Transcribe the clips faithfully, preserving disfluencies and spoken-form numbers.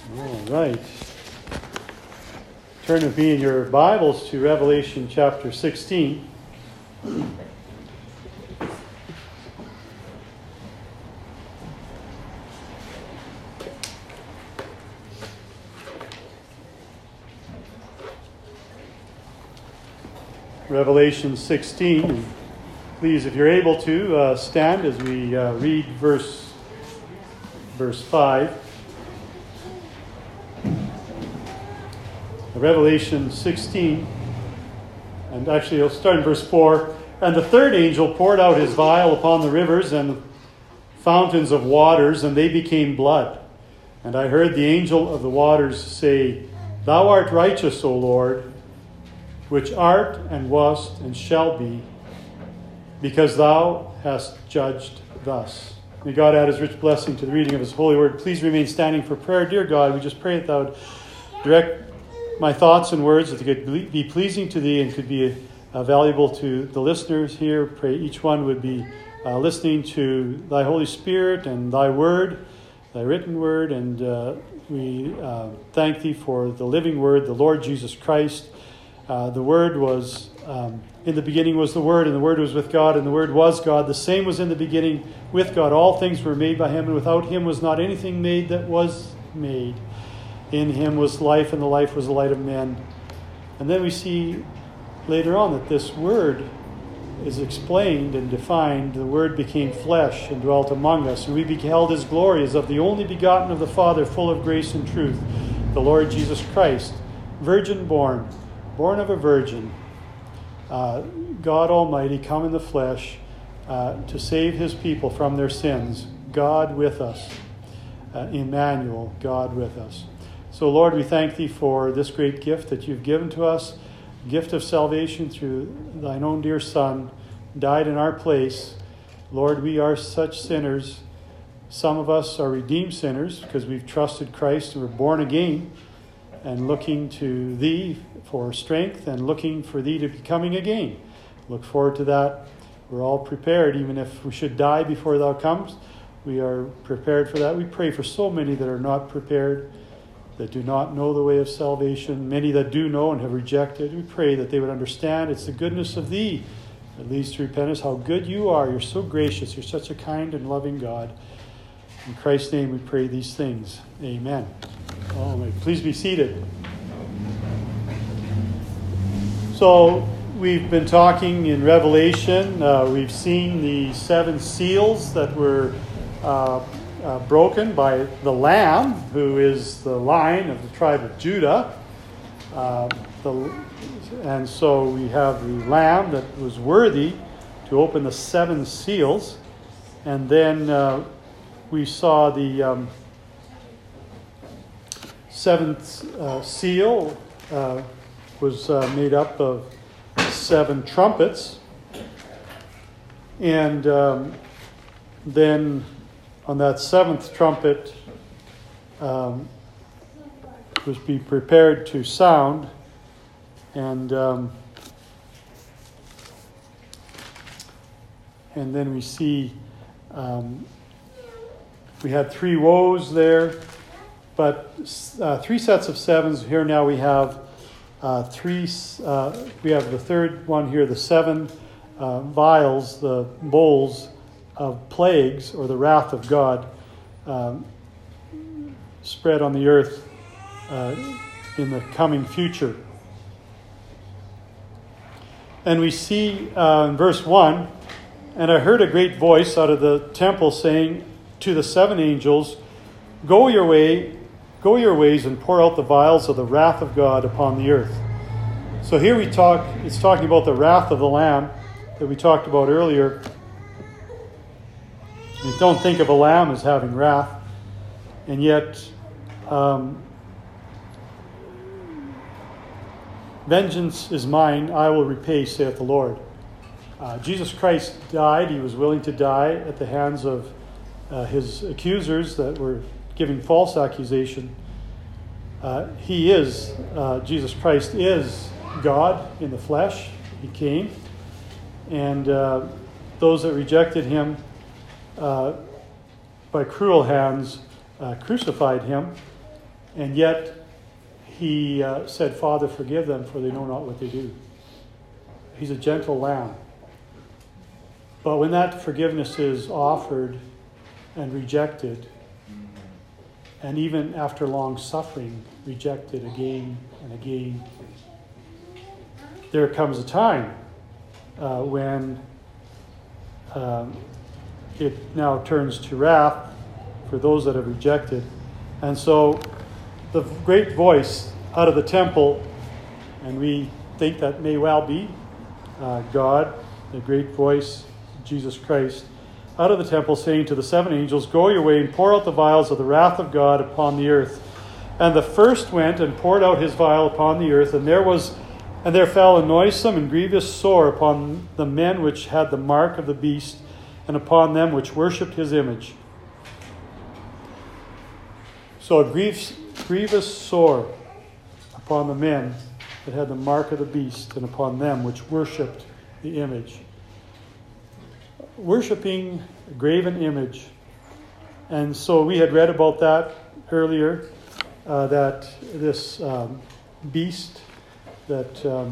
All right. Turn with me in your Bibles to Revelation chapter sixteen. Revelation sixteen. Please, if you're able to, uh, stand as we uh, read verse, verse five. Revelation sixteen, and actually I'll start in verse four. And the third angel poured out his vial upon the rivers and fountains of waters, and they became blood. And I heard the angel of the waters say, Thou art righteous, O Lord, which art and wast and shall be, because thou hast judged thus. May God add his rich blessing to the reading of his holy word. Please remain standing for prayer. Dear God, we just pray that thou would direct my thoughts and words that could be pleasing to thee and could be uh, valuable to the listeners here. Pray each one would be uh, listening to thy Holy Spirit and thy word, thy written word. And uh, we uh, thank thee for the living word, the Lord Jesus Christ. Uh, the word was, um, in the beginning was the word, and the word was with God, and the word was God. The same was in the beginning with God. All things were made by him, and without him was not anything made that was made. In him was life, and the life was the light of men. And then we see later on that this word is explained and defined. The word became flesh and dwelt among us, and we beheld his glory as of the only begotten of the Father, full of grace and truth, the Lord Jesus Christ, virgin born, born of a virgin, uh, God Almighty come in the flesh uh, to save his people from their sins, God with us, uh, Emmanuel, God with us. So, Lord, we thank thee for this great gift that you've given to us, gift of salvation through thine own dear Son, died in our place. Lord, we are such sinners. Some of us are redeemed sinners because we've trusted Christ and we're born again and looking to thee for strength and looking for thee to be coming again. Look forward to that. We're all prepared, even if we should die before thou comes. We are prepared for that. We pray for so many that are not prepared, that do not know the way of salvation, many that do know and have rejected. We pray that they would understand it's the goodness of thee that leads to repentance, how good you are. You're so gracious. You're such a kind and loving God. In Christ's name we pray these things. Amen. Oh, may please be seated. So we've been talking in Revelation. Uh, we've seen the seven seals that were uh, Uh, broken by the Lamb, who is the Lion of the tribe of Judah. Uh, the, and so we have the Lamb that was worthy to open the seven seals. And then uh, we saw the um, seventh uh, seal uh, was uh, made up of seven trumpets. And um, then on that seventh trumpet um, was be prepared to sound, and um, and then we see um, we had three woes there, but uh, three sets of sevens. Here now we have uh, three. Uh, we have the third one here, the seven uh, vials, the bowls of plagues, or the wrath of God, um, spread on the earth uh, in the coming future. And we see uh, in verse one, And I heard a great voice out of the temple saying to the seven angels, Go your way, go your ways, and pour out the vials of the wrath of God upon the earth. So here we talk, it's talking about the wrath of the Lamb that we talked about earlier. You don't think of a lamb as having wrath, and yet um, vengeance is mine, I will repay, saith the Lord. Uh, Jesus Christ died. He was willing to die at the hands of uh, his accusers that were giving false accusation. Uh, he is, uh, Jesus Christ is God in the flesh. He came, and uh, those that rejected him Uh, by cruel hands uh, crucified him, And yet he uh, said, Father, forgive them, for they know not what they do. He's a gentle lamb. But when that forgiveness is offered and rejected, and even after long suffering, rejected again and again, there comes a time uh, when um, it now turns to wrath for those that have rejected. And so the great voice out of the temple, and we think that may well be uh, God, the great voice, Jesus Christ, out of the temple, saying to the seven angels, Go your way and pour out the vials of the wrath of God upon the earth. And the first went and poured out his vial upon the earth, and there was and there fell a noisome and grievous sore upon the men which had the mark of the beast, and upon them which worshipped his image. So a grievous, grievous sore upon the men that had the mark of the beast, and upon them which worshipped the image. Worshipping a graven image. And so we had read about that earlier, uh, that this um, beast that um,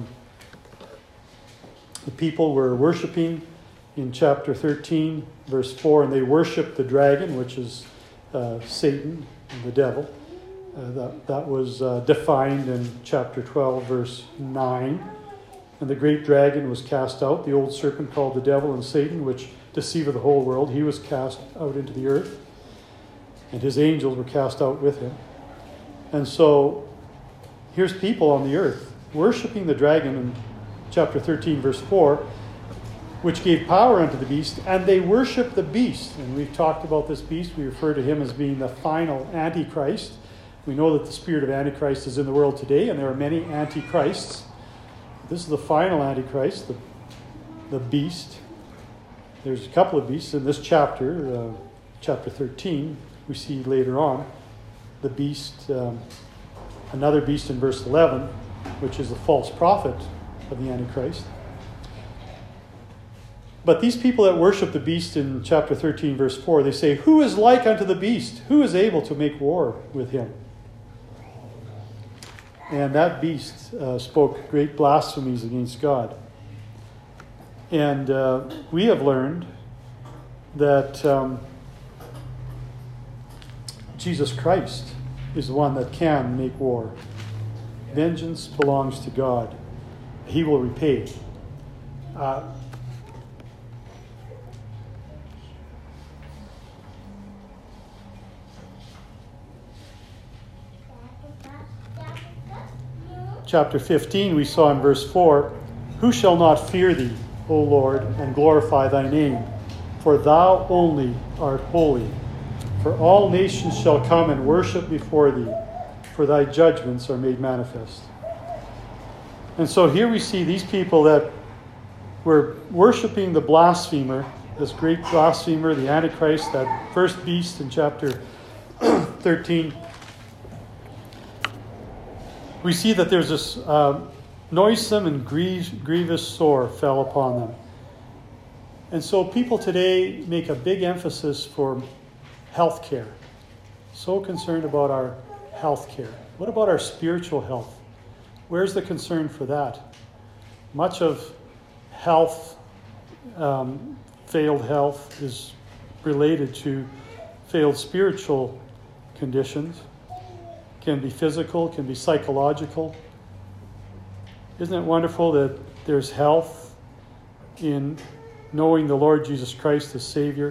the people were worshipping in chapter thirteen, verse four, and they worshipped the dragon, which is uh, Satan, the devil. Uh, that, that was uh, defined in chapter twelve, verse nine. And the great dragon was cast out, the old serpent called the devil and Satan, which deceiveth the whole world. He was cast out into the earth, and his angels were cast out with him. And so here's people on the earth worshipping the dragon in chapter thirteen, verse four, which gave power unto the beast, and they worship the beast. And we've talked about this beast. We refer to him as being the final Antichrist. We know that the spirit of Antichrist is in the world today, and there are many Antichrists. This is the final Antichrist, the, the beast. There's a couple of beasts in this chapter, uh, chapter thirteen. We see later on the beast, um, another beast in verse eleven, which is the false prophet of the Antichrist. But these people that worship the beast in chapter thirteen, verse four, they say, Who is like unto the beast? Who is able to make war with him? And that beast uh, spoke great blasphemies against God. And uh, we have learned that um, Jesus Christ is the one that can make war. Vengeance belongs to God. He will repay. Uh, chapter fifteen, we saw in verse four, Who shall not fear thee, O Lord, and glorify thy name? For thou only art holy. For all nations shall come and worship before thee, for thy judgments are made manifest. And so here we see these people that were worshiping the blasphemer, this great blasphemer, the Antichrist, that first beast in chapter thirteen. We see that there's this uh, noisome and grievous, grievous sore fell upon them. And so people today make a big emphasis for health care. So concerned about our health care. What about our spiritual health? Where's the concern for that? Much of health, um, failed health, is related to failed spiritual conditions. Can be physical, can be psychological. Isn't it wonderful that there's health in knowing the Lord Jesus Christ as Savior?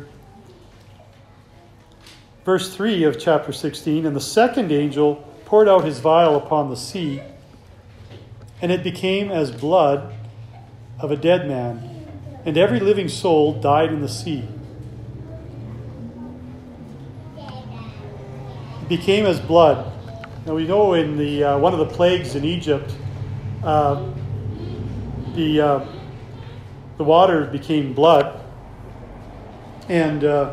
Verse three of chapter sixteen, And the second angel poured out his vial upon the sea, and it became as blood of a dead man, and every living soul died in the sea. It became as blood. Now we know in the uh, one of the plagues in Egypt, uh, the uh, the water became blood, and uh,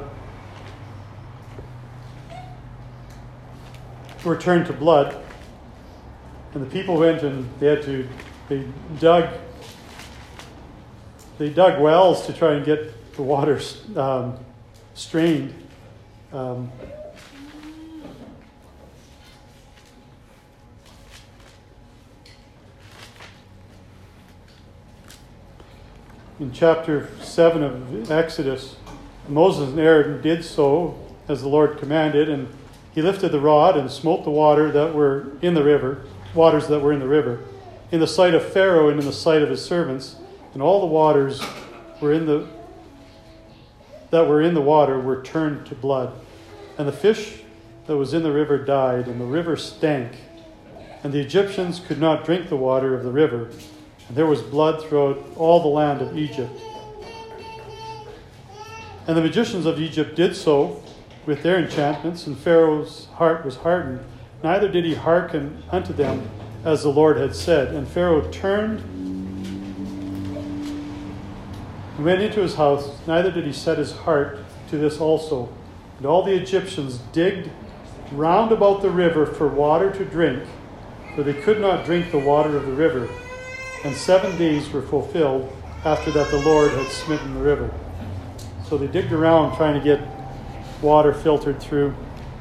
were turned to blood. And the people went and they had to they dug they dug wells to try and get the water um, strained. Um, in chapter seven of Exodus, Moses and Aaron did so as the Lord commanded, and he lifted the rod and smote the water that were in the river, waters that were in the river, in the sight of Pharaoh and in the sight of his servants, and all the waters were in the that were in the water were turned to blood. And the fish that was in the river died, and the river stank, and the Egyptians could not drink the water of the river, and there was blood throughout all the land of Egypt. And the magicians of Egypt did so with their enchantments, and Pharaoh's heart was hardened. Neither did he hearken unto them as the Lord had said. And Pharaoh turned and went into his house, neither did he set his heart to this also. And all the Egyptians digged round about the river for water to drink, for they could not drink the water of the river. And seven days were fulfilled after that the Lord had smitten the river. So they digged around trying to get water filtered through.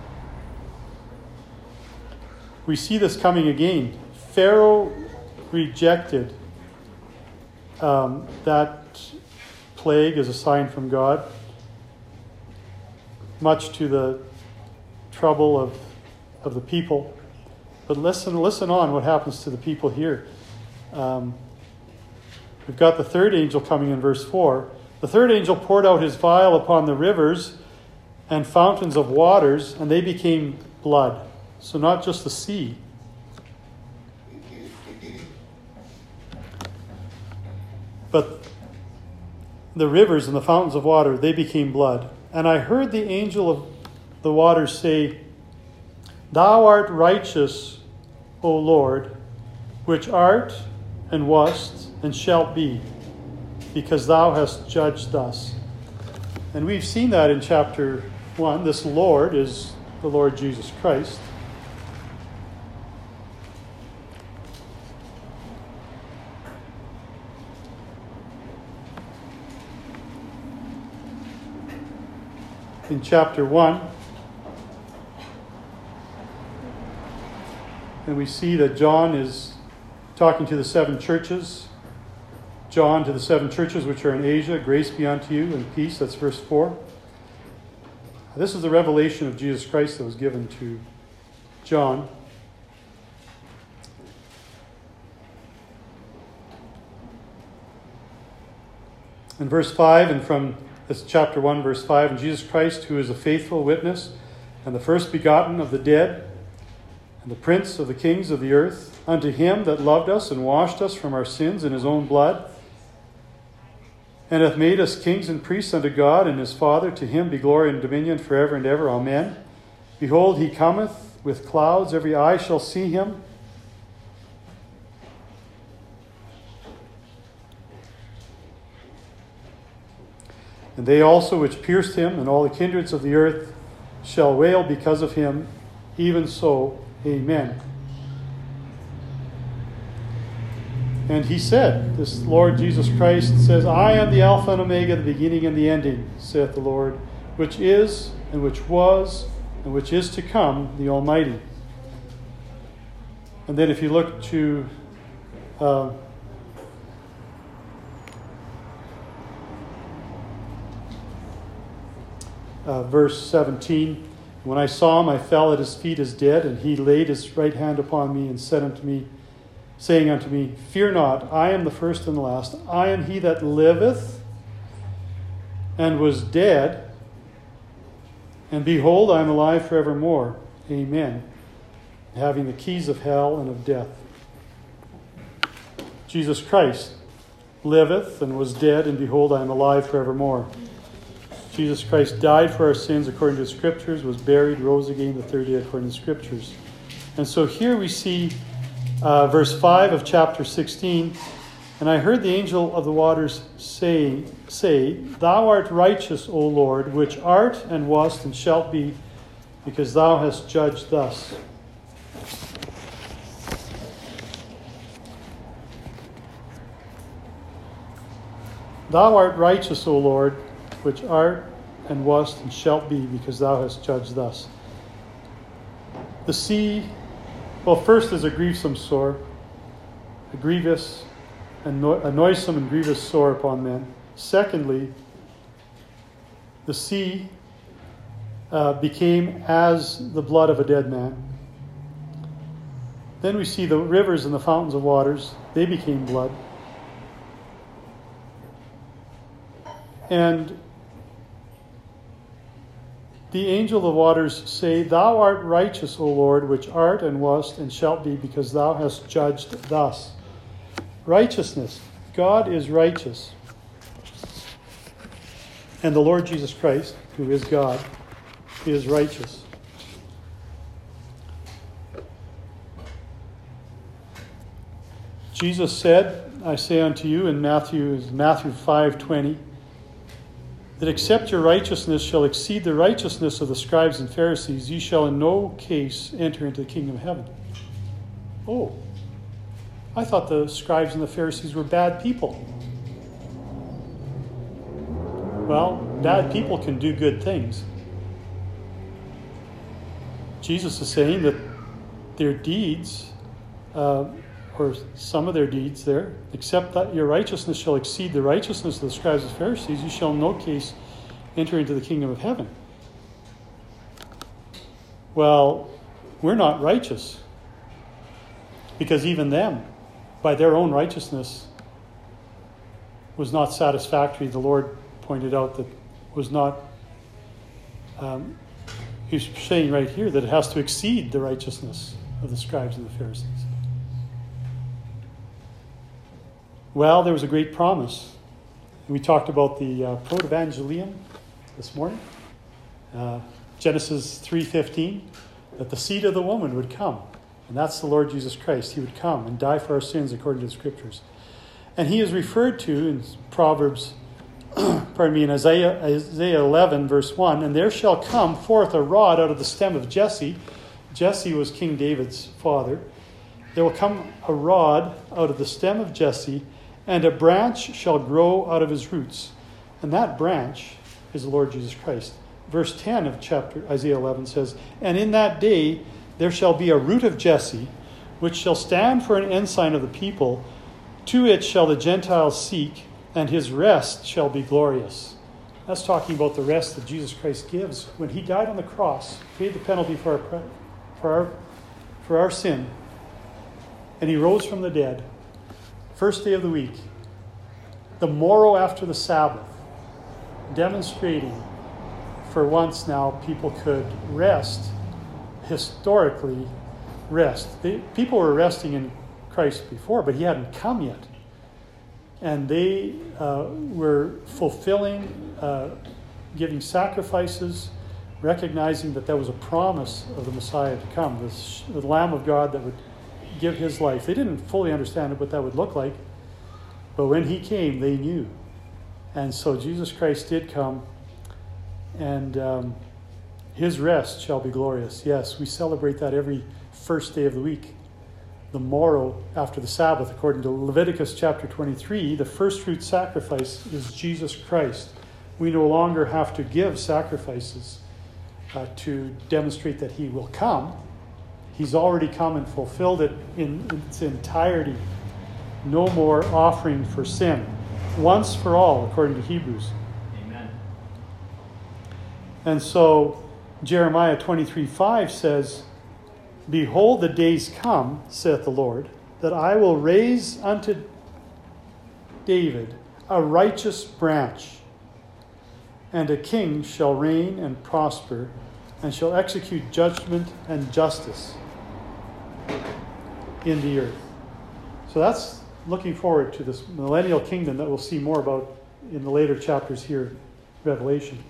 We see this coming again. Pharaoh rejected um, that plague as a sign from God, much to the trouble of, of the people. But listen, listen on what happens to the people here. Um, we've got the third angel coming in verse four. The third angel poured out his vial upon the rivers and fountains of waters, and they became blood. So not just the sea. But the rivers and the fountains of water, they became blood. And I heard the angel of the waters say, Thou art righteous, O Lord, which art and wast and shalt be, because thou hast judged thus. And we've seen that in chapter one. This Lord is the Lord Jesus Christ. In chapter one, and we see that John is talking to the seven churches. John to the seven churches which are in Asia, grace be unto you and peace. That's verse four. This is the revelation of Jesus Christ that was given to John. In verse five, and from this chapter one, verse five, and Jesus Christ, who is a faithful witness, and the first begotten of the dead, and the prince of the kings of the earth, unto him that loved us and washed us from our sins in his own blood, and hath made us kings and priests unto God and his Father, to him be glory and dominion forever and ever. Amen. Behold, he cometh with clouds, every eye shall see him, and they also which pierced him, and all the kindreds of the earth shall wail because of him. Even so, amen. And he said, this Lord Jesus Christ says, I am the Alpha and Omega, the beginning and the ending, saith the Lord, which is, and which was, and which is to come, the Almighty. And then if you look to uh, uh, verse seventeen, when I saw him, I fell at his feet as dead, and he laid his right hand upon me and said unto me, saying unto me, Fear not, I am the first and the last. I am he that liveth and was dead, and behold, I am alive forevermore. Amen. Having the keys of hell and of death. Jesus Christ liveth and was dead, and behold, I am alive forevermore. Jesus Christ died for our sins according to the Scriptures, was buried, rose again the third day according to the Scriptures. And so here we see uh, verse five of chapter sixteen. And I heard the angel of the waters say, say, Thou art righteous, O Lord, which art and wast and shalt be, because thou hast judged thus. Thou art righteous, O Lord, which art and wast and shalt be, because thou hast judged thus. The sea, well, first is a grievous sore, a grievous and no- a noisome and grievous sore upon men. Secondly, the sea uh, became as the blood of a dead man. Then we see the rivers and the fountains of waters. They became blood. And the angel of waters say, Thou art righteous, O Lord, which art and wast and shalt be, because thou hast judged thus. Righteousness. God is righteous. And the Lord Jesus Christ, who is God, is righteous. Jesus said, I say unto you in Matthew, Matthew five twenty, that except your righteousness shall exceed the righteousness of the scribes and Pharisees, ye shall in no case enter into the kingdom of heaven. Oh, I thought the scribes and the Pharisees were bad people. Well, bad people can do good things. Jesus is saying that their deeds, uh, or some of their deeds there, except that your righteousness shall exceed the righteousness of the scribes and Pharisees, you shall in no case enter into the kingdom of heaven. Well, we're not righteous, because even them, by their own righteousness, was not satisfactory. The Lord pointed out that was not, um, he's saying right here that it has to exceed the righteousness of the scribes and the Pharisees. Well, there was a great promise. We talked about the uh, Protevangelium this morning, uh, Genesis three fifteen, that the seed of the woman would come, and that's the Lord Jesus Christ. He would come and die for our sins according to the Scriptures. And he is referred to in Proverbs, pardon me, in Isaiah, Isaiah eleven, verse one, and there shall come forth a rod out of the stem of Jesse. Jesse was King David's father. There will come a rod out of the stem of Jesse, and a branch shall grow out of his roots. And that branch is the Lord Jesus Christ. Verse ten of chapter Isaiah eleven says, And in that day there shall be a root of Jesse, which shall stand for an ensign of the people. To it shall the Gentiles seek, and his rest shall be glorious. That's talking about the rest that Jesus Christ gives. When he died on the cross, paid the penalty for our, for our, for our sin, and he rose from the dead, first day of the week, the morrow after the Sabbath, demonstrating for once now people could rest, historically rest. They, people were resting in Christ before, but he hadn't come yet. And they uh, were fulfilling, uh, giving sacrifices, recognizing that there was a promise of the Messiah to come, this, the Lamb of God that would give his life. They didn't fully understand what that would look like, but when he came, they knew. And so Jesus Christ did come, and um, his rest shall be glorious. Yes, we celebrate that every first day of the week. The morrow after the Sabbath, according to Leviticus chapter twenty-three, the first fruit sacrifice is Jesus Christ. We no longer have to give sacrifices uh, to demonstrate that he will come. He's already come and fulfilled it in its entirety. No more offering for sin. Once for all, according to Hebrews. Amen. And so Jeremiah twenty-three five says, Behold, the days come, saith the Lord, that I will raise unto David a righteous branch, and a king shall reign and prosper, and shall execute judgment and justice in the earth. So that's looking forward to this millennial kingdom that we'll see more about in the later chapters here, Revelation.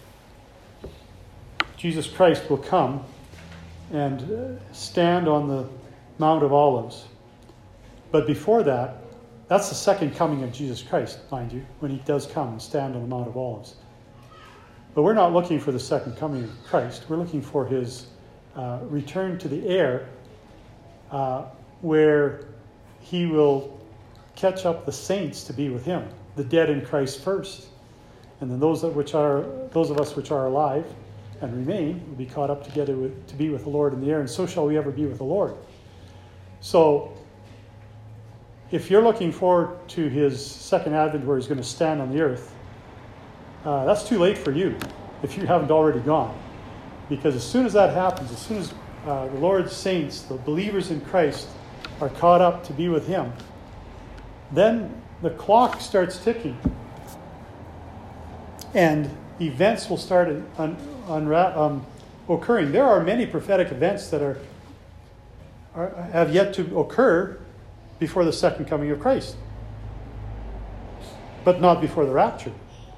Jesus Christ will come and stand on the Mount of Olives. But before that, that's the second coming of Jesus Christ, mind you, when he does come and stand on the Mount of Olives. But we're not looking for the second coming of Christ. We're looking for his uh, return to the air, uh, where he will catch up the saints to be with him, the dead in Christ first, and then those that which are those of us which are alive and remain will be caught up together with, to be with the Lord in the air, and so shall we ever be with the Lord. So if you're looking forward to his second advent where he's going to stand on the earth, uh, that's too late for you if you haven't already gone. Because as soon as that happens, as soon as uh, the Lord's saints, the believers in Christ, are caught up to be with him, then the clock starts ticking. And events will start un, unra- um, occurring. There are many prophetic events that are, are have yet to occur before the second coming of Christ, but not before the rapture.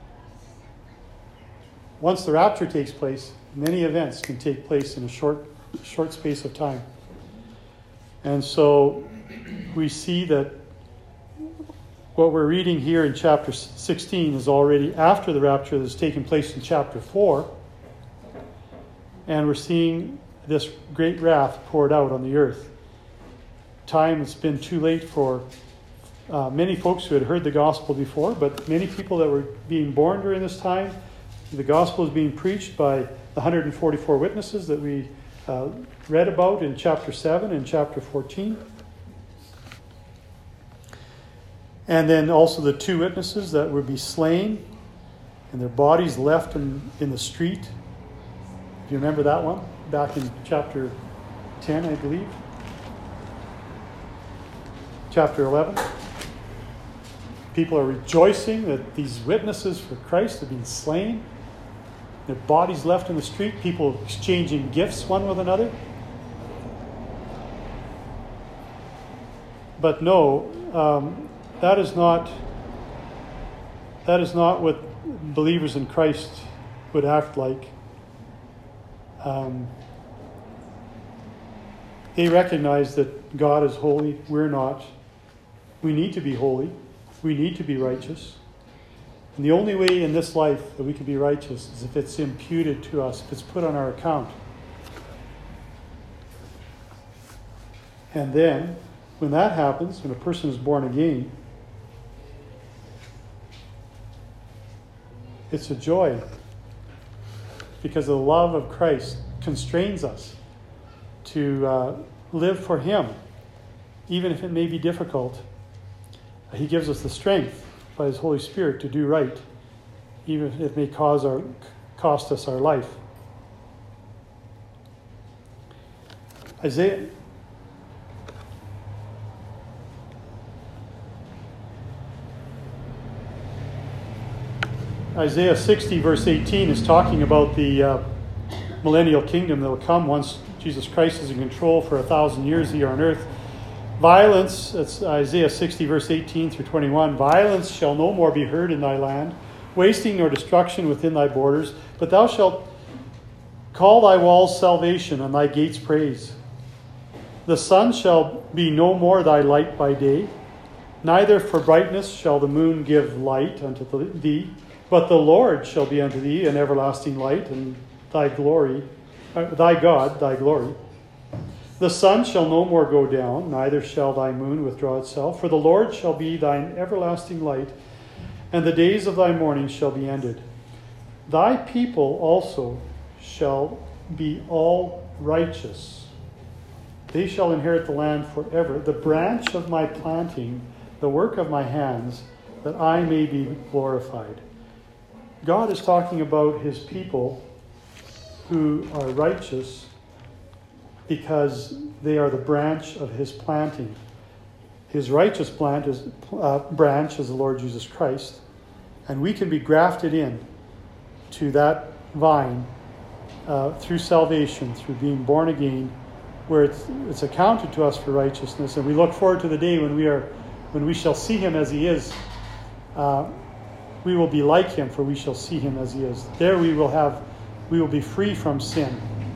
Once the rapture takes place, many events can take place in a short, short space of time. And so we see that what we're reading here in chapter sixteen is already after the rapture that has taken place in chapter four. And we're seeing this great wrath poured out on the earth. Time has been too late for uh, many folks who had heard the gospel before, but many people that were being born during this time, the gospel is being preached by the one hundred forty-four witnesses that we uh, read about in chapter seven and chapter fourteen. And then also the two witnesses that would be slain and their bodies left in, in the street. Do you remember that one? Back in chapter ten, I believe. Chapter eleven. People are rejoicing that these witnesses for Christ have been slain. Their bodies left in the street. People exchanging gifts one with another. But no, um, that is not that is not what believers in Christ would act like. Um, they recognize that God is holy. We're not. We need to be holy. We need to be righteous. And the only way in this life that we can be righteous is if it's imputed to us, if it's put on our account. And then, when that happens, when a person is born again, it's a joy. Because the love of Christ constrains us to uh, live for him, even if it may be difficult. He gives us the strength by his Holy Spirit to do right, even if it may cause our, cost us our life. Isaiah Isaiah sixty verse eighteen is talking about the uh, millennial kingdom that will come once Jesus Christ is in control for a thousand years here on earth. Violence, that's Isaiah sixty verse eighteen through twenty-one. Violence shall no more be heard in thy land, wasting nor destruction within thy borders. But thou shalt call thy walls salvation and thy gates praise. The sun shall be no more thy light by day, neither for brightness shall the moon give light unto thee. But the Lord shall be unto thee an everlasting light, and thy glory, uh, thy God, thy glory. The sun shall no more go down, neither shall thy moon withdraw itself. For the Lord shall be thine everlasting light, and the days of thy mourning shall be ended. Thy people also shall be all righteous. They shall inherit the land forever. The branch of my planting, the work of my hands, that I may be glorified. God is talking about his people who are righteous because they are the branch of his planting. His righteous plant is, uh, branch is the Lord Jesus Christ, and we can be grafted in to that vine uh, through salvation, through being born again, where it's, it's accounted to us for righteousness, and we look forward to the day when we are, when we shall see him as he is. Uh, we will be like him, for we shall see him as he is. There we will have, we will be free from sin.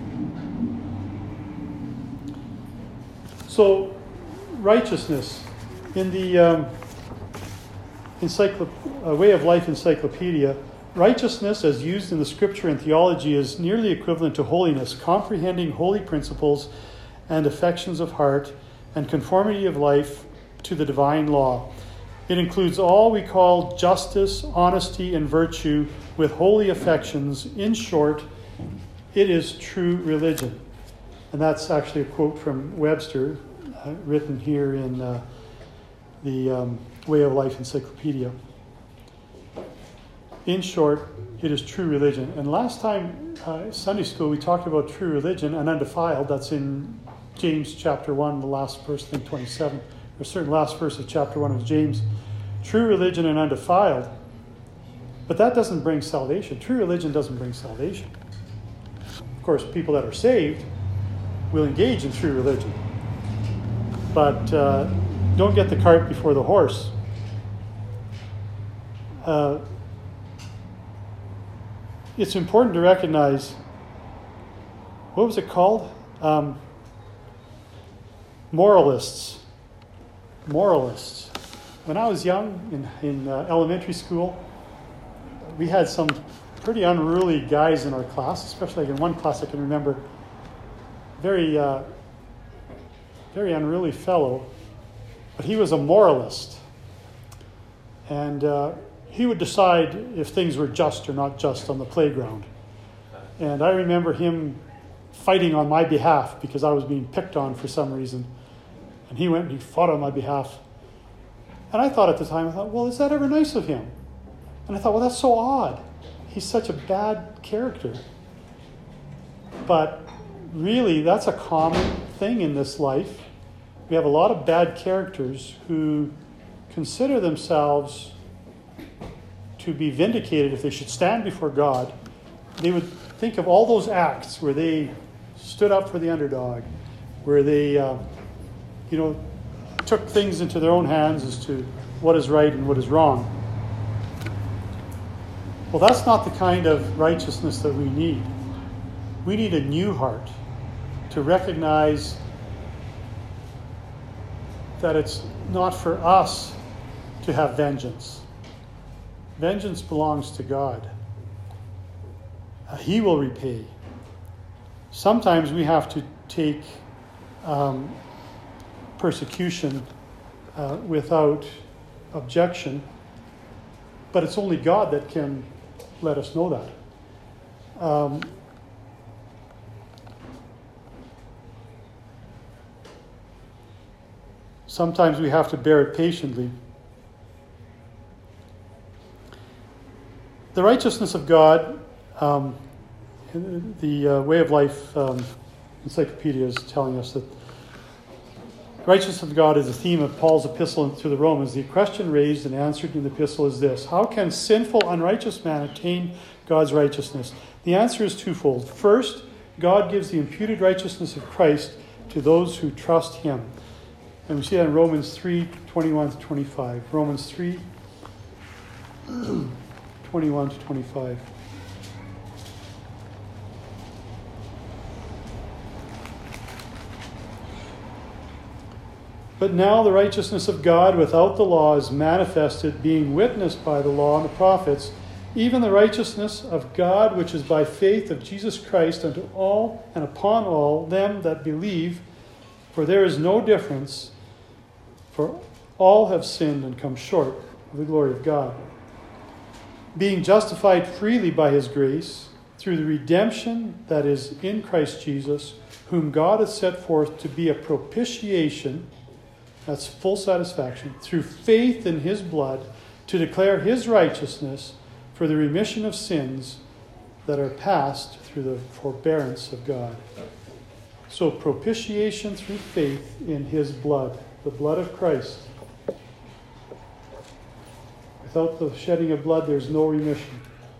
So, righteousness in the um, encyclop- uh, Way of Life Encyclopedia, righteousness as used in the Scripture and theology is nearly equivalent to holiness, comprehending holy principles and affections of heart and conformity of life to the divine law. It includes all we call justice, honesty, and virtue with holy affections. In short, it is true religion. And that's actually a quote from Webster, uh, written here in uh, the um, Way of Life Encyclopedia. In short, it is true religion. And last time, uh, Sunday school, we talked about true religion and undefiled. That's in James chapter one, the last verse, I think twenty-seven, or certain last verse of chapter one of James. True religion and undefiled. But that doesn't bring salvation. True religion doesn't bring salvation. Of course, people that are saved will engage in true religion. But uh, don't get the cart before the horse. Uh, it's important to recognize, what was it called? Um, moralists. Moralists. When I was young, in, in uh, elementary school, we had some pretty unruly guys in our class, especially like in one class I can remember. Very, uh, very unruly fellow, but he was a moralist. And uh, he would decide if things were just or not just on the playground. And I remember him fighting on my behalf because I was being picked on for some reason. And he went and he fought on my behalf. And I thought at the time, I thought, well, is that ever nice of him? And I thought, well, that's so odd. He's such a bad character. But really, that's a common thing in this life. We have a lot of bad characters who consider themselves to be vindicated if they should stand before God. They would think of all those acts where they stood up for the underdog, where they, uh, you know, took things into their own hands as to what is right and what is wrong. Well, that's not the kind of righteousness that we need. We need a new heart to recognize that it's not for us to have vengeance. Vengeance belongs to God. Uh, he will repay. Sometimes we have to take um, persecution uh, without objection, but it's only God that can let us know that. Um, sometimes we have to bear it patiently. The righteousness of God, um, the uh, Way of Life um, Encyclopedia is telling us that righteousness of God is the theme of Paul's epistle to the Romans. The question raised and answered in the epistle is this: how can sinful, unrighteous man attain God's righteousness? The answer is twofold. First, God gives the imputed righteousness of Christ to those who trust him. And we see that in Romans three, twenty-one to twenty-five. Romans three, twenty-one to twenty-five. But now the righteousness of God without the law is manifested, being witnessed by the law and the prophets, even the righteousness of God which is by faith of Jesus Christ unto all and upon all them that believe. For there is no difference, for all have sinned and come short of the glory of God. Being justified freely by his grace, through the redemption that is in Christ Jesus, whom God hath set forth to be a propitiation, that's full satisfaction, through faith in his blood, to declare his righteousness for the remission of sins that are passed through the forbearance of God. So propitiation through faith in his blood, the blood of Christ. Without the shedding of blood, there's no remission.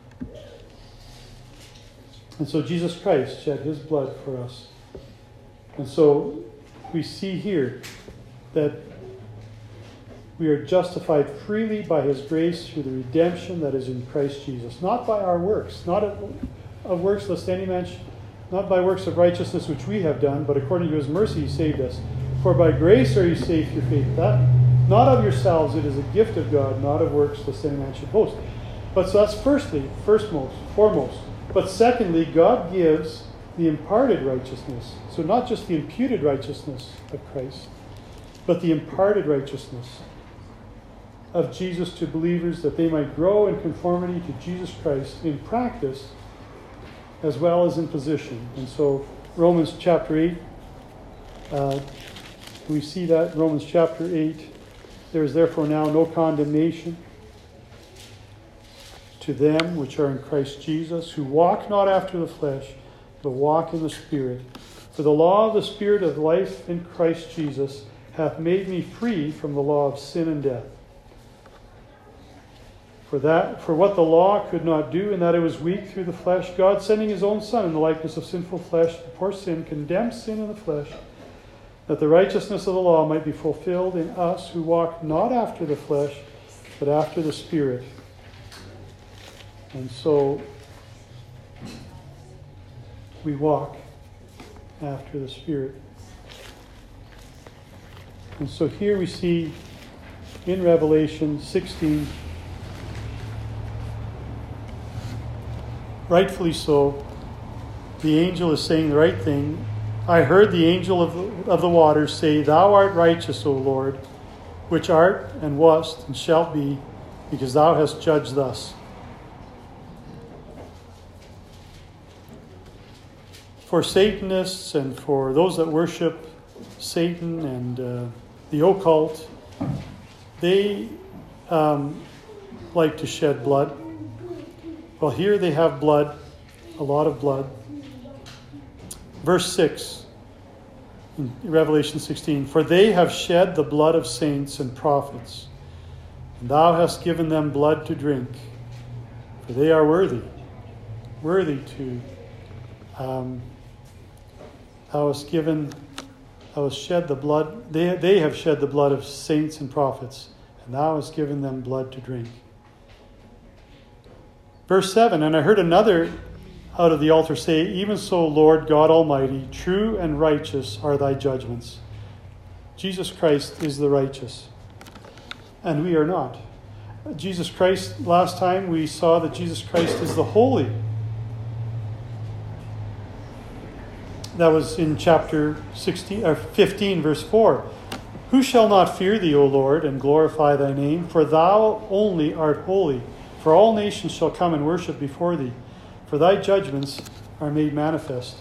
And so Jesus Christ shed his blood for us. And so we see here that we are justified freely by his grace through the redemption that is in Christ Jesus. Not by our works, not of works lest any man, sh- not by works of righteousness which we have done, but according to his mercy he saved us. For by grace are you saved through faith. That, not of yourselves, it is a gift of God, not of works lest any man should boast. But so that's firstly, firstmost, foremost. But secondly, God gives the imparted righteousness. So not just the imputed righteousness of Christ, but the imparted righteousness of Jesus to believers, that they might grow in conformity to Jesus Christ in practice as well as in position. And so Romans chapter eight, uh, we see that Romans chapter eight, There is therefore now no condemnation to them which are in Christ Jesus, who walk not after the flesh, but walk in the Spirit. For the law of the Spirit of life in Christ Jesus hath made me free from the law of sin and death. For that, for what the law could not do, in that it was weak through the flesh, God sending his own Son in the likeness of sinful flesh, before sin, condemned sin in the flesh, that the righteousness of the law might be fulfilled in us who walk not after the flesh, but after the Spirit. And so we walk after the Spirit. And so here we see in Revelation sixteen, rightfully so, the angel is saying the right thing. I heard the angel of the, of the waters say, Thou art righteous, O Lord, which art and wast and shalt be, because thou hast judged thus. For Satanists and for those that worship Satan and uh, the occult, they um, like to shed blood. Well, here they have blood, a lot of blood. Verse six in Revelation sixteen, For they have shed the blood of saints and prophets, and thou hast given them blood to drink, for they are worthy, worthy to... Um, Thou hast given, thou hast shed the blood, they, they have shed the blood of saints and prophets, and thou hast given them blood to drink. Verse seven, And I heard another out of the altar say, Even so, Lord God Almighty, true and righteous are thy judgments. Jesus Christ is the righteous, and we are not. Jesus Christ, last time we saw that Jesus Christ is the holy. That was in chapter sixteen, or fifteen, verse four. Who shall not fear thee, O Lord, and glorify thy name? For thou only art holy. For all nations shall come and worship before thee. For thy judgments are made manifest.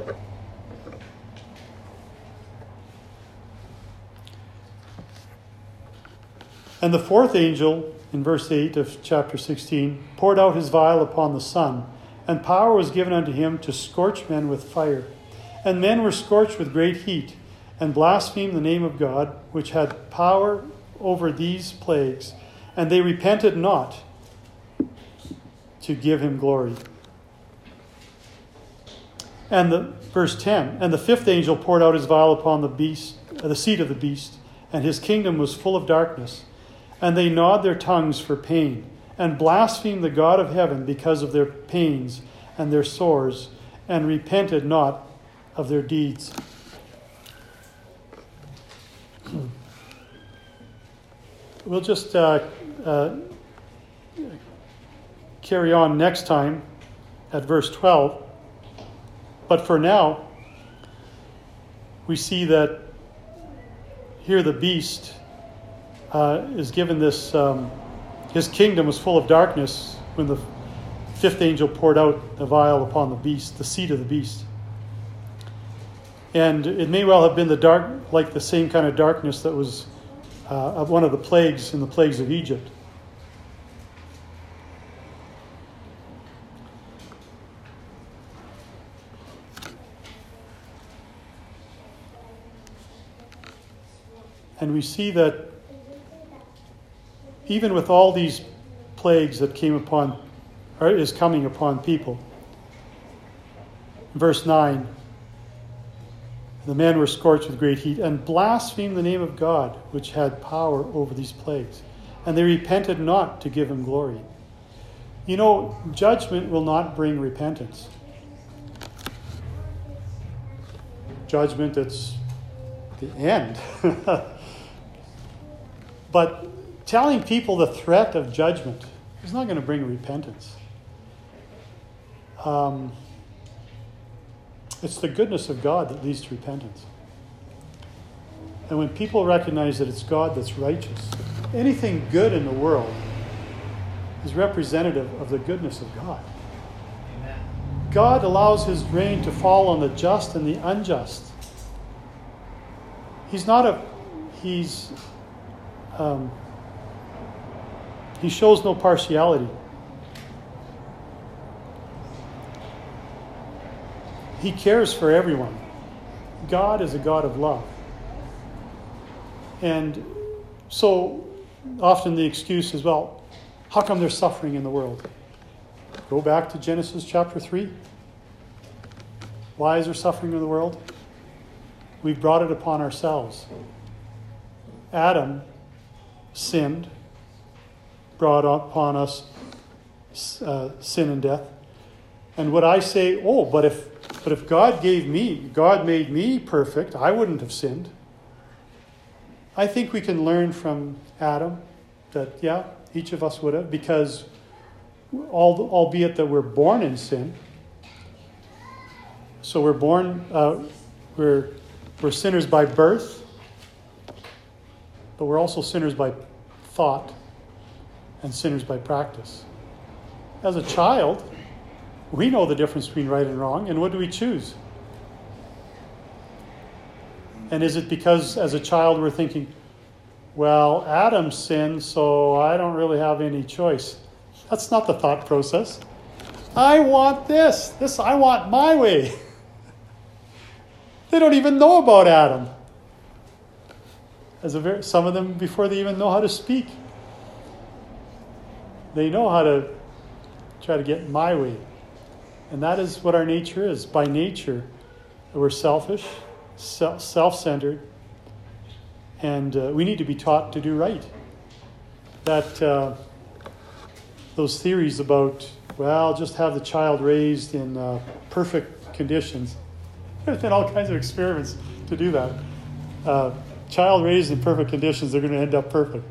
And the fourth angel, in verse eight of chapter sixteen, poured out his vial upon the sun, and power was given unto him to scorch men with fire. And men were scorched with great heat, and blasphemed the name of God, which had power over these plagues. And they repented not to give him glory. And the verse ten, And the fifth angel poured out his vial upon the beast, uh, the seat of the beast, and his kingdom was full of darkness. And they gnawed their tongues for pain, and blasphemed the God of heaven because of their pains and their sores, and repented not of their deeds. We'll just uh, uh, carry on next time at verse twelve. But for now, we see that here the beast uh, is given this, um, his kingdom was full of darkness when the fifth angel poured out the vial upon the beast, the seat of the beast. And it may well have been the dark, like the same kind of darkness that was uh, one of the plagues in the plagues of Egypt. And we see that even with all these plagues that came upon, or is coming upon people, verse nine, the men were scorched with great heat, and blasphemed the name of God, which had power over these plagues. And they repented not to give him glory. You know, judgment will not bring repentance. Judgment, it's the end. But telling people the threat of judgment is not going to bring repentance. Um... It's the goodness of God that leads to repentance. And when people recognize that it's God that's righteous, anything good in the world is representative of the goodness of God. Amen. God allows his rain to fall on the just and the unjust. He's not a, he's um, he shows no partiality. He cares for everyone. God is a God of love. And so often the excuse is, well, how come there's suffering in the world? Go back to Genesis chapter three. Why is there suffering in the world? We've brought it upon ourselves. Adam sinned, brought upon us uh, sin and death. And would I say, oh, but if but if God gave me, God made me perfect, I wouldn't have sinned. I think we can learn from Adam that, yeah, each of us would have, because all, albeit that we're born in sin, so we're born, uh, we're, we're sinners by birth, but we're also sinners by thought and sinners by practice. As a child, we know the difference between right and wrong, and what do we choose? And is it because as a child we're thinking, well, Adam sinned, so I don't really have any choice? That's not the thought process. I want this. This I want my way. They don't even know about Adam. As a very, some of them, before they even know how to speak, they know how to try to get my way. And that is what our nature is. By nature, we're selfish, self-centered, and uh, we need to be taught to do right. That uh, those theories about, well, just have the child raised in uh, perfect conditions. There's been all kinds of experiments to do that. Uh, child raised in perfect conditions, they're going to end up perfect.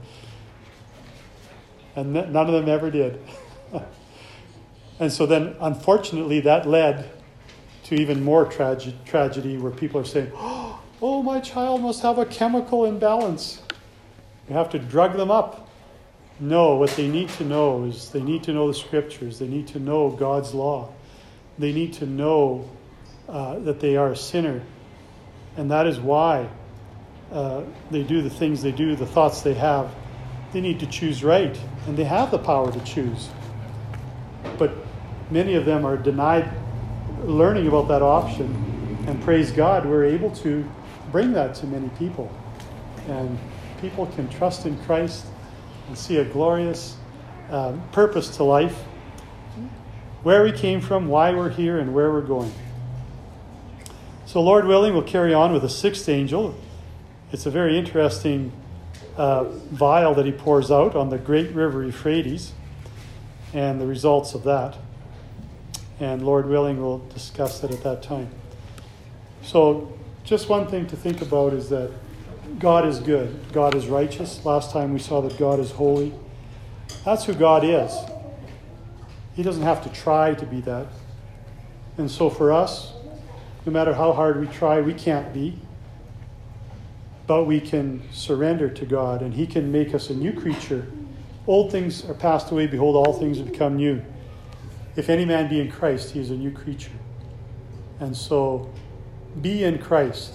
And none of them ever did. And so then, unfortunately, that led to even more trage- tragedy where people are saying, oh, my child must have a chemical imbalance. You have to drug them up. No, what they need to know is they need to know the scriptures. They need to know God's law. They need to know uh, that they are a sinner. And that is why uh, they do the things they do, the thoughts they have. They need to choose right. And they have the power to choose. But many of them are denied learning about that option. And praise God, we're able to bring that to many people. And people can trust in Christ and see a glorious uh, purpose to life. Where we came from, why we're here, and where we're going. So Lord willing, we'll carry on with the sixth angel. It's a very interesting uh, vial that he pours out on the great river Euphrates and the results of that. And Lord willing, we'll discuss it at that time. So just one thing to think about is that God is good. God is righteous. Last time we saw that God is holy. That's who God is. He doesn't have to try to be that. And so for us, no matter how hard we try, we can't be. But we can surrender to God, and he can make us a new creature. Old things are passed away. Behold, all things have become new. If any man be in Christ, he is a new creature. And so, be in Christ.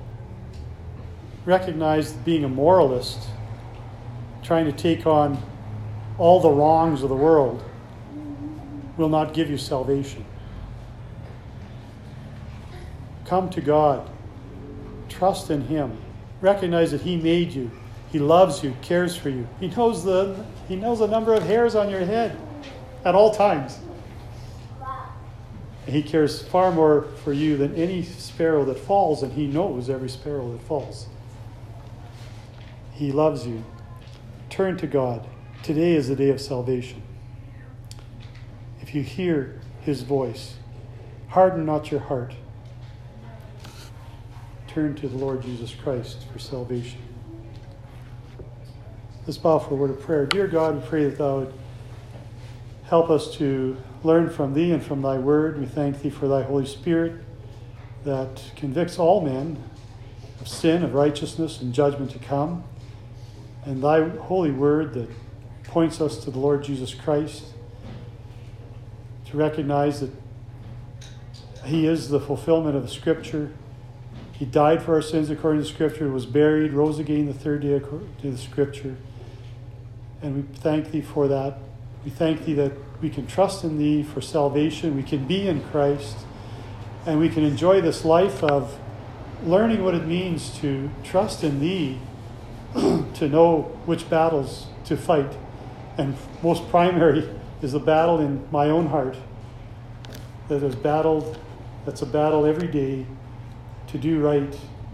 Recognize that being a moralist, trying to take on all the wrongs of the world, will not give you salvation. Come to God. Trust in him. Recognize that he made you. He loves you, cares for you. He knows the, he knows the number of hairs on your head at all times. And he cares far more for you than any sparrow that falls, and he knows every sparrow that falls. He loves you. Turn to God. Today is the day of salvation. If you hear his voice, harden not your heart. Turn to the Lord Jesus Christ for salvation. Let's bow for a word of prayer. Dear God, we pray that thou would help us to learn from thee and from thy word. We thank thee for thy Holy Spirit that convicts all men of sin, of righteousness, and judgment to come. And thy holy word that points us to the Lord Jesus Christ, to recognize that he is the fulfillment of the Scripture, He died for our sins according to Scripture, was buried, rose again the third day according to the Scripture. And we thank Thee for that. We thank Thee that we can trust in Thee for salvation. We can be in Christ. And we can enjoy this life of learning what it means to trust in Thee, to know which battles to fight. And most primary is the battle in my own heart. That is battled, that's a battle every day to do right.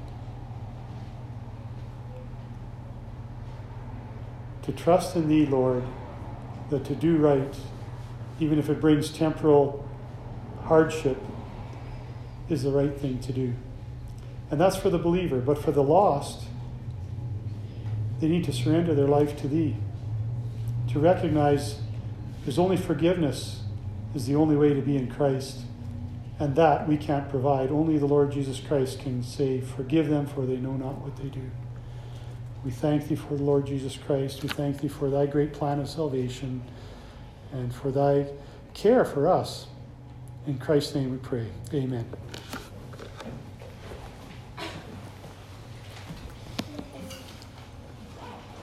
To trust in Thee, Lord, that to do right, even if it brings temporal hardship, is the right thing to do. And that's for the believer. But for the lost, they need to surrender their life to Thee, to recognize there's only forgiveness is the only way to be in Christ. And that we can't provide. Only the Lord Jesus Christ can say, forgive them, for they know not what they do. We thank Thee for the Lord Jesus Christ. We thank Thee for Thy great plan of salvation and for Thy care for us. In Christ's name we pray. Amen.